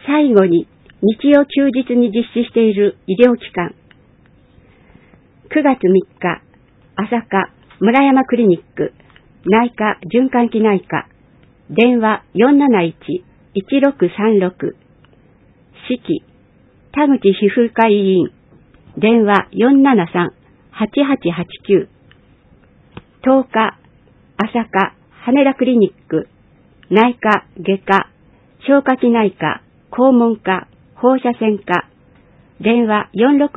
最後に日曜休日に実施している医療機関。9月3日、朝霞村山クリニック、内科循環器内科、電話 471-1636、指揮、田口皮膚科医院、電話 473-8889、10日、朝霞羽田クリニック、内科、外科、消化器内科、肛門科、放射線科、電話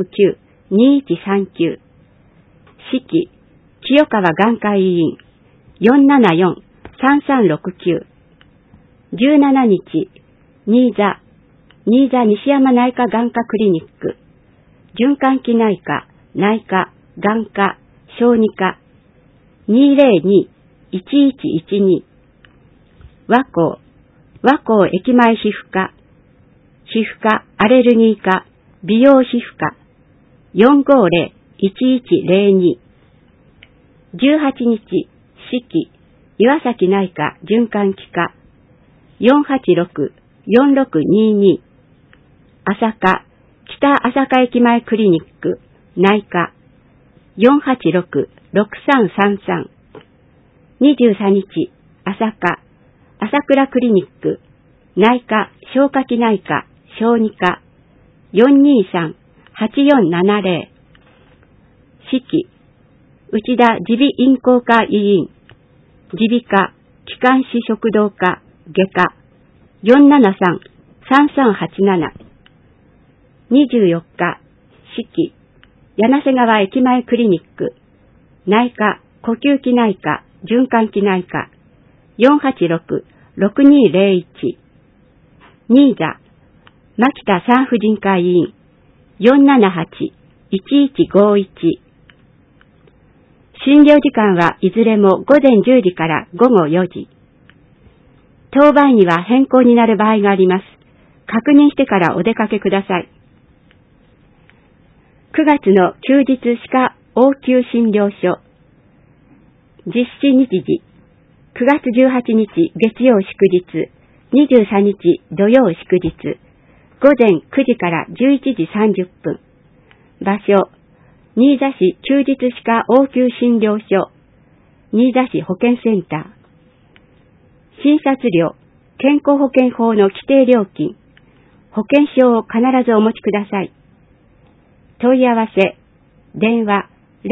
469-2139、指揮、清川眼科医院、474-3369、17日、新座西山内科眼科クリニック、循環器内科、内科、眼科、小児科、202-1112、和光駅前皮膚科、アレルギー科、美容皮膚科、450-1102、18日、指揮、岩崎内科循環器科、486-4622、朝霞、北朝霞駅前クリニック、内科、486-6333、23日、朝霞、朝倉クリニック、内科、消化器内科、小児科、423-8470、指揮、内田耳鼻咽喉科医院、耳鼻科、気管支食道科、外科、473-3387、24日、指揮、柳瀬川駅前クリニック、内科、呼吸器内科、循環器内科、486-6201、新座、牧田産婦人科医院、478-1151、診療時間はいずれも午前10時から午後4時。当番には変更になる場合があります。確認してからお出かけください。9月の休日歯科応急診療所。実施日時。9月18日月曜祝日、23日土曜祝日、午前9時から11時30分。場所。新座市休日歯科応急診療所、新座市保健センター。診察料、健康保険法の規定料金、保険証を必ずお持ちください。問い合わせ、電話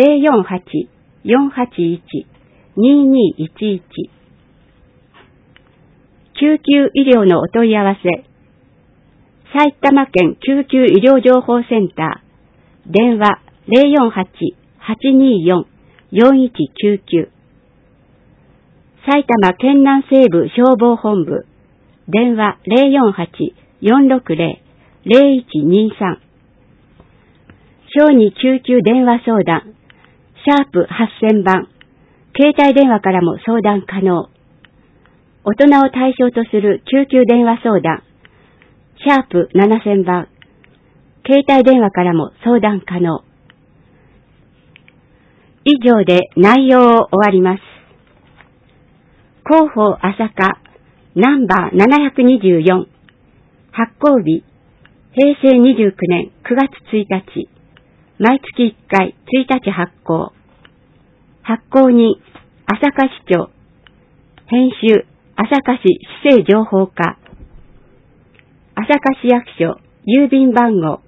048-481-2211。救急医療のお問い合わせ、埼玉県救急医療情報センター、電話048-824-4199。埼玉県南西部消防本部、電話048-460-0123。小児救急電話相談、#8000番、携帯電話からも相談可能。大人を対象とする救急電話相談、#7000番、携帯電話からも相談可能。以上で内容を終わります。広報朝霞ナンバー724、発行日、平成29年9月1日、毎月1回1日発行。発行人、朝霞市長。編集、朝霞市市政情報課。朝霞市役所、郵便番号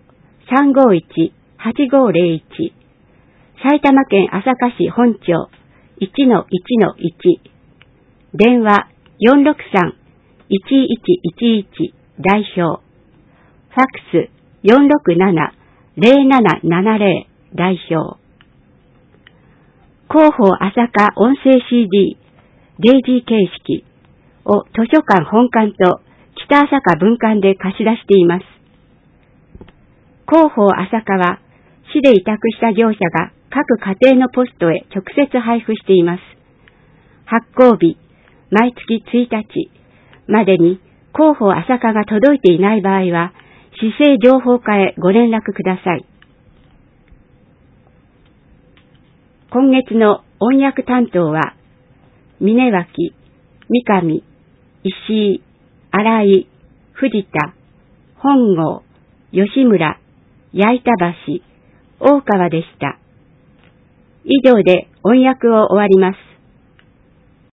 351-8501。埼玉県朝霞市本町 1-1-1。電話 463-1111 代表。ファックス 467-0770 代表。広報朝霞音声 CD デイジー形式を図書館本館と北朝霞分館で貸し出しています。広報朝霞は市で委託した業者が各家庭のポストへ直接配布しています。発行日、毎月1日までに広報朝霞が届いていない場合は、市政情報課へご連絡ください。今月の音訳担当は、峯脇、三上、石井、新井、藤田、 本郷、吉村、矢板橋、大川でした。以上で音訳を終わります。